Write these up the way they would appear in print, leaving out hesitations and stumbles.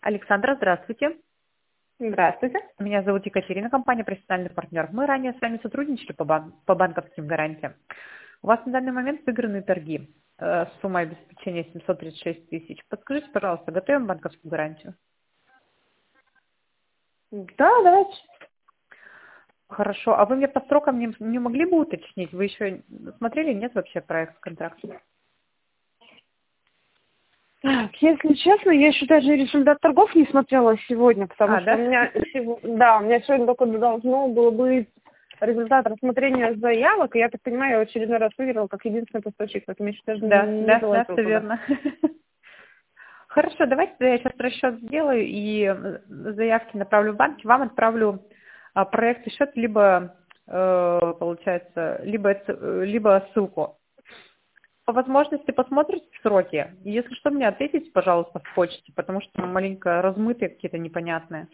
Александра, здравствуйте. Здравствуйте. Меня зовут Екатерина, компания «Профессиональный партнер». Мы ранее с вами сотрудничали по банковским гарантиям. У вас на данный момент выиграны торги с суммой обеспечения 736 тысяч. Подскажите, пожалуйста, готовим банковскую гарантию? Да, давайте. Хорошо. А вы мне по срокам не могли бы уточнить? Вы еще смотрели, нет вообще проект контракта? Так, если честно, я еще даже результат торгов не смотрела сегодня, потому что Да? у меня сегодня только должно было быть результат рассмотрения заявок, и я так понимаю, я в очередной раз выиграла как единственный поставщик, поэтому я еще даже не видела этого Все туда. верно. Хорошо, давайте я сейчас расчет сделаю и заявки направлю в банк. Вам отправлю проект и счет, либо, получается, либо ссылку. По возможности посмотрите сроки. И если что, мне ответите, пожалуйста, в почте, потому что маленько размытые какие-то непонятные.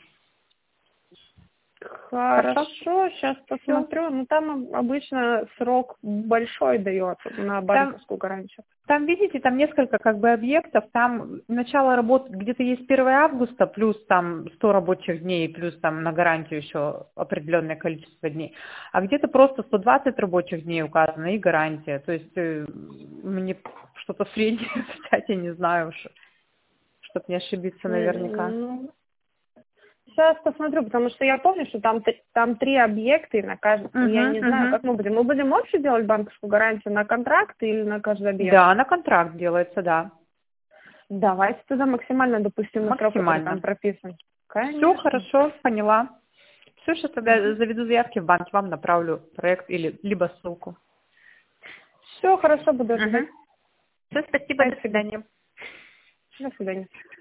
Хорошо, сейчас Все. посмотрю. Ну, там обычно срок большой дает на банковскую гарантию. Там, видите, там несколько как бы объектов, там начало работы где-то есть 1 августа, плюс там 100 рабочих дней, плюс там на гарантию еще определенное количество дней, а где-то просто 120 рабочих дней указано и гарантия, то есть мне что-то среднее взять, я не знаю уж, чтобы не ошибиться наверняка. Сейчас посмотрю, потому что я помню, что там 3 объекта, и на каждом, я не знаю, как мы будем. Мы будем общую делать банковскую гарантию на контракт или на каждый объект? Да, на контракт делается, да. Давайте тогда максимально допустимый срок, который там Максимально. прописан. Все Конечно. хорошо, поняла. Все, сейчас тогда заведу заявки в банк, вам направлю проект или либо ссылку. Все хорошо, буду ожидать. Все, спасибо, до свидания. До свидания.